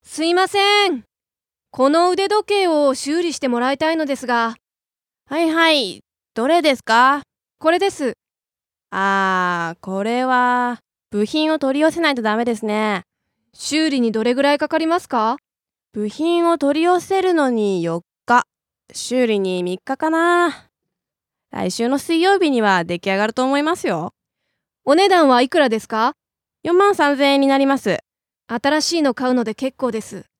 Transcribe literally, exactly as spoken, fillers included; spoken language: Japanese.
すいません。この腕時計を修理してもらいたいのですが。 はいはい。どれですか？ これです。 あー、これは部品を取り寄せないとダメですね。 修理にどれぐらいかかりますか？ 部品を取り寄せるのによっか、修理にみっかかな。来週の水曜日には出来上がると思いますよ。 お値段はいくらですか？ よんまんさんぜんえんになります。 新しいの買うので結構です。